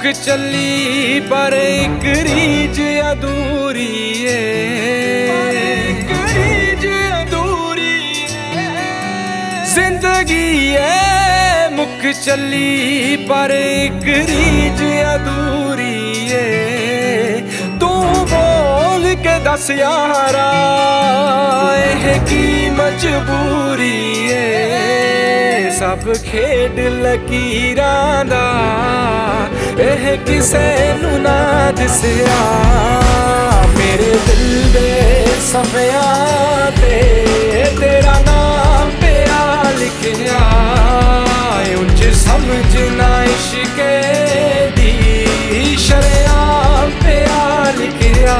ਚੱਲੀ ਪਰ ਇੱਕ ਰੀਝ ਅਧੂਰੀ ਏ, ਇੱਕ ਰੀਝ ਅਧੂਰੀ ਏ। ਜ਼ਿੰਦਗੀ ਏ ਮੁੱਕ ਚੱਲੀ ਪਰ ਇੱਕ ਰੀਝ ਅਧੂਰੀ ਏ। ਤੂੰ ਬੋਲ ਕੇ ਦੱਸ ਯਾਰਾ ਇਹ ਕੀ ਮਜਬੂਰੀ ਏ। ਸਭ ਖੇਡ ਲਕੀਰਾਂ ਦਾ ਇਹ ਕਿਸੇ ਨੂੰ ਨਾ ਦਿਸਿਆ। ਮੇਰੇ ਦਿਲ ਦੇ ਸਫ਼ਿਆਂ ਤੇ ਤੇਰਾ ਨਾਮ ਪਿਆ ਲਿਖਿਆ। ਉਂਝ ਸਮਝ ਨਾ ਇਸ਼ਕੇ ਦੀ ਸ਼ਰੇਆਮ ਪਿਆ ਲਿਖਿਆ।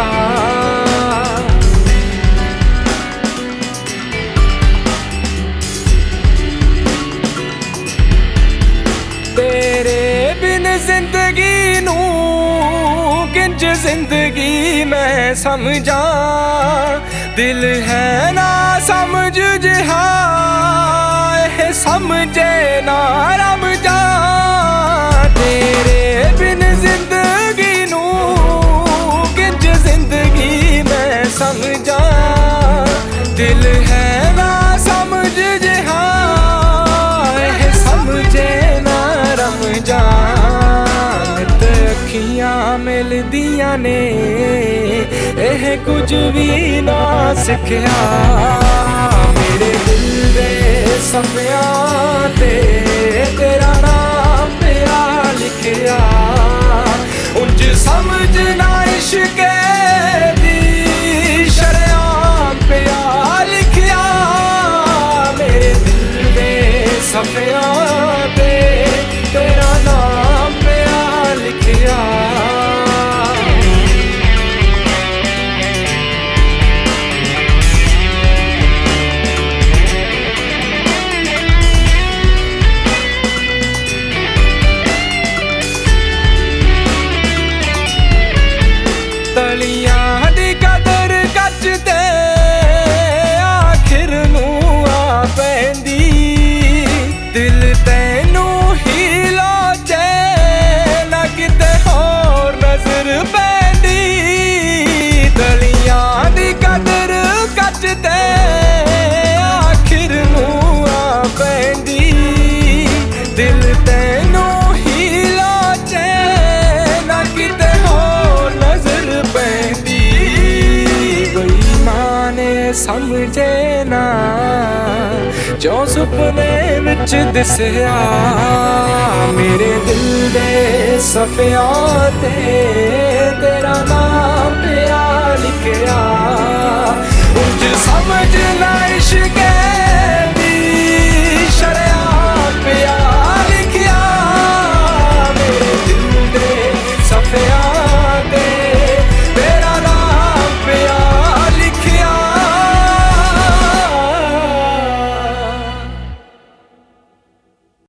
तेरे बिन जिंदगी नू किंज जिंदगी मैं समझा। दिल है ना समझ जिहा समझे ना रमझा। तेरे बिन जिंदगी नू किंज जिंदगी मैं समझा। दिल है ना समझ जिहा समझे ना रमझा। नित अखियां मिलदियां ने ਇਹ ਕੁਝ ਵੀ ਨਾ ਸਿੱਖਿਆ। ਮੇਰੇ ਦਿਲ ਦੇ ਸਫ਼ਿਆਂ ਤੇ ਤੇਰਾ ਨਾਮ ਪਿਆ ਲਿਖਿਆ। ਉਂਝ ਸਮਝ ਨਾ ਇਸ਼ਕੇ ਦੀ ਸ਼ਰੇਆਮ ਪਿਆ ਲਿਖਿਆ। ਮੇਰੇ ਦਿਲ ਦੇ ਸਫ਼ਿਆਂ ਤੇ ਤੇਰਾ ਨਾਮ ਪਿਆ ਲਿਖਿਆ। ਤਲੀਆਂ ਦੀ ਕਦਰ ਕੱਚ ਤੇ ਆਖਿਰ ਨੂੰ ਆ ਪੈਂਦੀ। ਦਿਲ ਤੈਨੂੰ ਹੀ ਲੋਚੇ ਨਾ ਕਿਤੇ ਹੋਰ ਨਜ਼ਰ ਪੈਂਦੀ। ਤਲੀਆਂ ਦੀ ਕਦਰ ਕੱਚ ਤੇ ਆਖਿਰ ਨੂੰ ਆ ਪੈਂਦੀ। ਦਿਲ ਤੈਨੂੰ ਹੀ ਲੋਚੇ ਨਾ ਕਿਤੇ ਹੋਰ ਨਜ਼ਰ ਪੈਂਦੀ। ਬੇਈਮਾਨੇ ਸਮਝੇ ਨਾ ਜੋ ਸੁਪਨੇ ਵਿੱਚ ਦਿਸਿਆ। ਮੇਰੇ ਦਿਲ ਦੇ ਸਫ਼ਿਆਂ ਤੇ ਤੇਰਾ ਨਾਮ